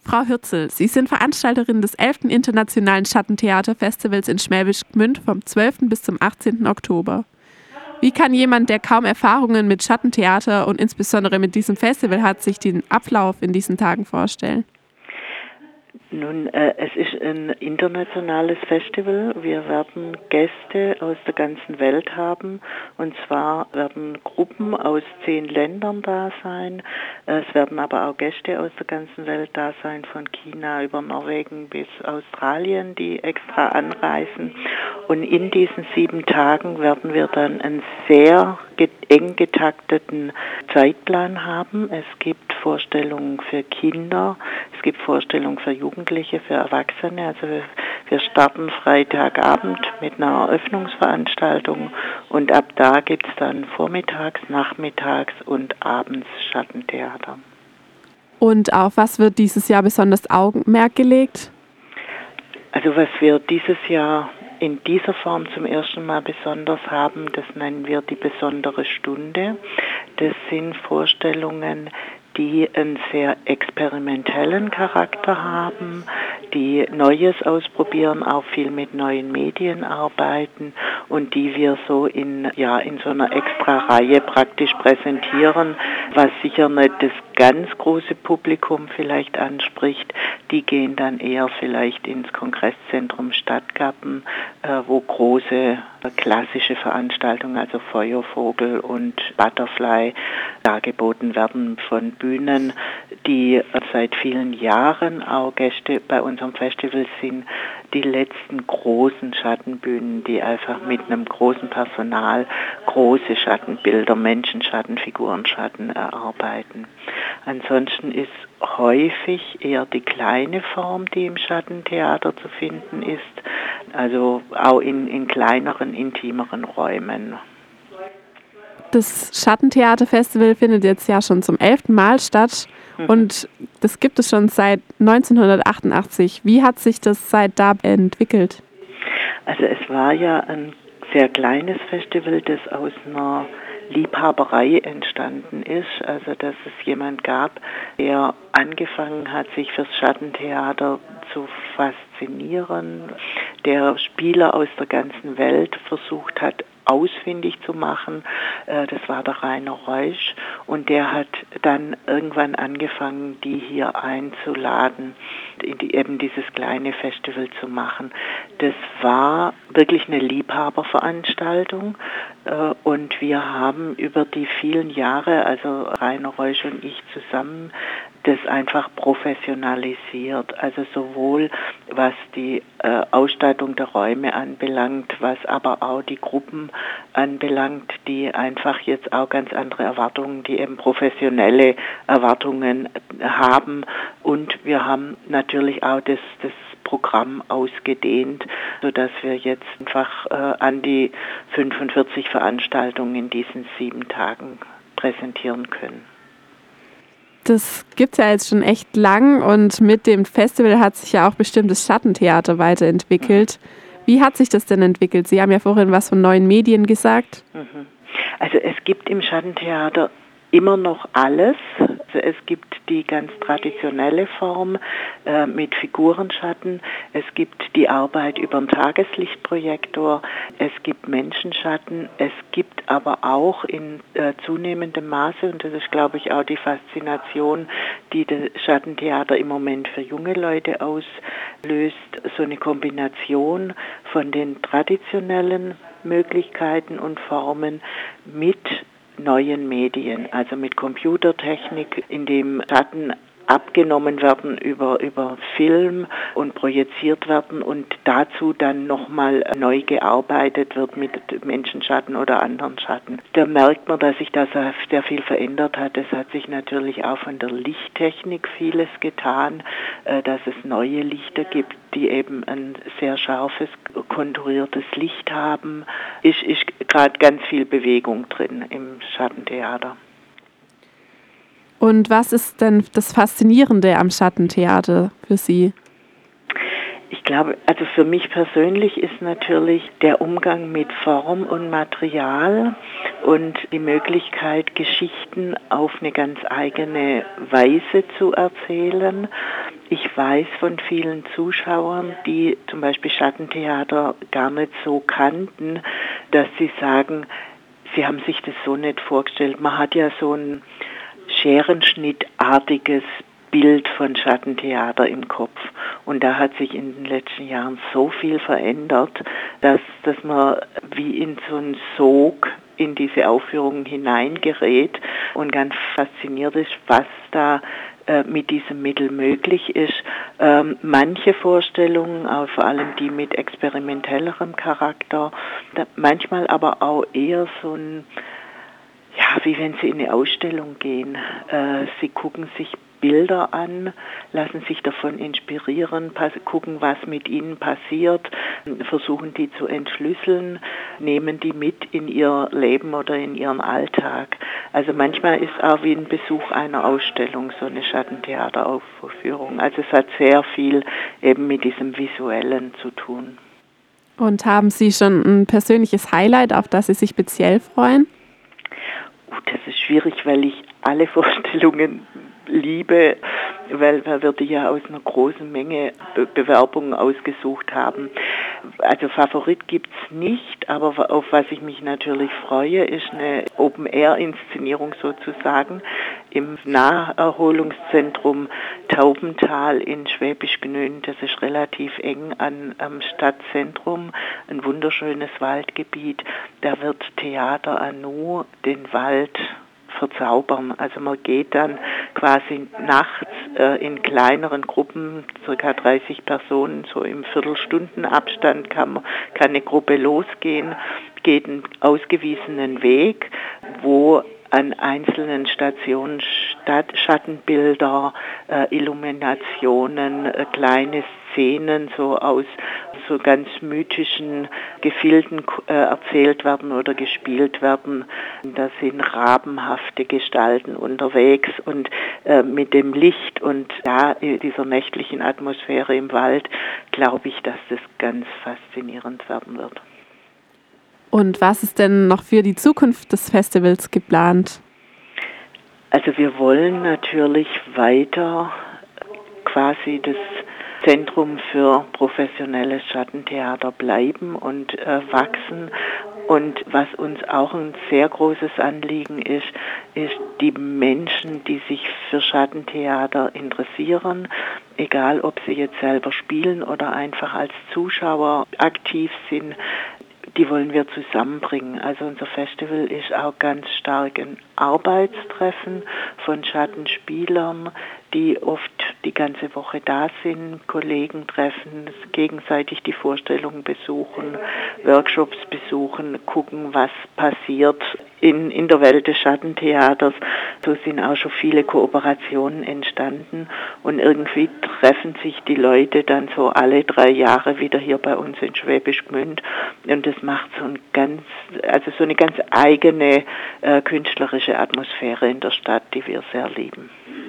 Frau Hürzel, Sie sind Veranstalterin des 11. Internationalen Schattentheaterfestivals in Schwäbisch Gmünd vom 12. bis zum 18. Oktober. Wie kann jemand, der kaum Erfahrungen mit Schattentheater und insbesondere mit diesem Festival hat, sich den Ablauf in diesen Tagen vorstellen? Nun, es ist ein internationales Festival. Wir werden Gäste aus der ganzen Welt haben. Und zwar werden Gruppen aus 10 Ländern da sein. Es werden aber auch Gäste aus der ganzen Welt da sein, von China über Norwegen bis Australien, die extra anreisen. Und in diesen 7 Tagen werden wir dann einen sehr eng getakteten Zeitplan haben. Es gibt Vorstellungen für Kinder, es gibt Vorstellungen für Jugendliche, für Erwachsene. Also wir starten Freitagabend mit einer Eröffnungsveranstaltung und ab da gibt es dann vormittags, nachmittags und abends Schattentheater. Und auf was wird dieses Jahr besonders Augenmerk gelegt? Also was wir dieses Jahr in dieser Form zum ersten Mal besonders haben, das nennen wir die besondere Stunde. Das sind Vorstellungen, die einen sehr experimentellen Charakter haben, die Neues ausprobieren, auch viel mit neuen Medien arbeiten und die wir so in so einer Extra-Reihe praktisch präsentieren, was sicher nicht das ganz große Publikum vielleicht anspricht. Die gehen dann eher vielleicht ins Kongresszentrum Stadtgarten, wo große klassische Veranstaltungen, also Feuervogel und Butterfly, dargeboten werden von Bühnen, die seit vielen Jahren auch Gäste bei unserem Festival sind. Die letzten großen Schattenbühnen, die einfach mit einem großen Personal große Schattenbilder, Menschenschatten, Figurenschatten erarbeiten. Ansonsten ist häufig eher die kleine Form, die im Schattentheater zu finden ist, also auch in kleineren, intimeren Räumen. Das Schattentheaterfestival findet jetzt ja schon zum 11. Mal statt und das gibt es schon seit 1988. Wie hat sich das seit da entwickelt? Also es war ja ein sehr kleines Festival, das aus einer Liebhaberei entstanden ist, also dass es jemand gab, der angefangen hat, sich fürs Schattentheater zu faszinieren, der Spieler aus der ganzen Welt versucht hat, ausfindig zu machen. Das war der Rainer Reusch und der hat dann irgendwann angefangen, die hier einzuladen, eben dieses kleine Festival zu machen. Das war wirklich eine Liebhaberveranstaltung und wir haben über die vielen Jahre, also Rainer Reusch und ich zusammen, das einfach professionalisiert, also sowohl was die Ausstattung der Räume anbelangt, was aber auch die Gruppen anbelangt, die einfach jetzt auch ganz andere Erwartungen, die eben professionelle Erwartungen haben. Und wir haben natürlich auch das Programm ausgedehnt, sodass wir jetzt einfach an die 45 Veranstaltungen in diesen 7 Tagen präsentieren können. Das gibt es ja jetzt schon echt lang und mit dem Festival hat sich ja auch bestimmt das Schattentheater weiterentwickelt. Wie hat sich das denn entwickelt? Sie haben ja vorhin was von neuen Medien gesagt. Also es gibt im Schattentheater immer noch alles. Also es gibt die ganz traditionelle Form mit Figurenschatten. Es gibt die Arbeit über einen Tageslichtprojektor. Es gibt Menschenschatten. Es gibt aber auch in zunehmendem Maße, und das ist, glaube ich, auch die Faszination, die das Schattentheater im Moment für junge Leute auslöst, so eine Kombination von den traditionellen Möglichkeiten und Formen mit neuen Medien, also mit Computertechnik, in dem Schatten abgenommen werden über Film und projiziert werden und dazu dann nochmal neu gearbeitet wird mit Menschenschatten oder anderen Schatten. Da merkt man, dass sich da sehr viel verändert hat. Es hat sich natürlich auch von der Lichttechnik vieles getan, dass es neue Lichter gibt, die eben ein sehr scharfes, konturiertes Licht haben. Ist gerade ganz viel Bewegung drin im Schattentheater. Und was ist denn das Faszinierende am Schattentheater für Sie? Ich glaube, also für mich persönlich ist natürlich der Umgang mit Form und Material und die Möglichkeit, Geschichten auf eine ganz eigene Weise zu erzählen. Ich weiß von vielen Zuschauern, die zum Beispiel Schattentheater gar nicht so kannten, dass sie sagen, sie haben sich das so nicht vorgestellt. Man hat ja so ein scherenschnittartiges Bild von Schattentheater im Kopf. Und da hat sich in den letzten Jahren so viel verändert, dass man wie in so einen Sog in diese Aufführungen hineingerät und ganz fasziniert ist, was da mit diesem Mittel möglich ist. Manche Vorstellungen, auch vor allem die mit experimentellerem Charakter, manchmal aber auch eher so ein, ja, wie wenn Sie in eine Ausstellung gehen. Sie gucken sich Bilder an, lassen sich davon inspirieren, gucken, was mit ihnen passiert, versuchen die zu entschlüsseln, nehmen die mit in ihr Leben oder in ihren Alltag. Also manchmal ist auch wie ein Besuch einer Ausstellung so eine Schattentheateraufführung. Also es hat sehr viel eben mit diesem Visuellen zu tun. Und haben Sie schon ein persönliches Highlight, auf das Sie sich speziell freuen? Das ist schwierig, weil ich alle Vorstellungen liebe, weil wir die ja aus einer großen Menge Bewerbungen ausgesucht haben. Also Favorit gibt's nicht, aber auf was ich mich natürlich freue, ist eine Open-Air-Inszenierung sozusagen im Naherholungszentrum Taubental in Schwäbisch Gmünd. Das ist relativ eng am Stadtzentrum, ein wunderschönes Waldgebiet. Da wird Theater Anu den Wald verzaubern. Also man geht dann quasi nachts in kleineren Gruppen, ca. 30 Personen, so im Viertelstundenabstand kann eine Gruppe losgehen, geht einen ausgewiesenen Weg, wo an einzelnen Stationen Schattenbilder, Illuminationen, kleine Szenen so aus so ganz mythischen Gefilden erzählt werden oder gespielt werden. Da sind rabenhafte Gestalten unterwegs und mit dem Licht und dieser nächtlichen Atmosphäre im Wald glaube ich, dass das ganz faszinierend werden wird. Und was ist denn noch für die Zukunft des Festivals geplant? Also wir wollen natürlich weiter quasi das Zentrum für professionelles Schattentheater bleiben und wachsen. Und was uns auch ein sehr großes Anliegen ist die Menschen, die sich für Schattentheater interessieren, egal ob sie jetzt selber spielen oder einfach als Zuschauer aktiv sind, die wollen wir zusammenbringen. Also unser Festival ist auch ganz stark ein Arbeitstreffen von Schattenspielern, die oft die ganze Woche da sind, Kollegen treffen, gegenseitig die Vorstellungen besuchen, Workshops besuchen, gucken, was passiert in der Welt des Schattentheaters. So sind auch schon viele Kooperationen entstanden und irgendwie treffen sich die Leute dann so alle 3 Jahre wieder hier bei uns in Schwäbisch Gmünd und das macht so eine ganz eigene künstlerische Atmosphäre in der Stadt, die wir sehr lieben.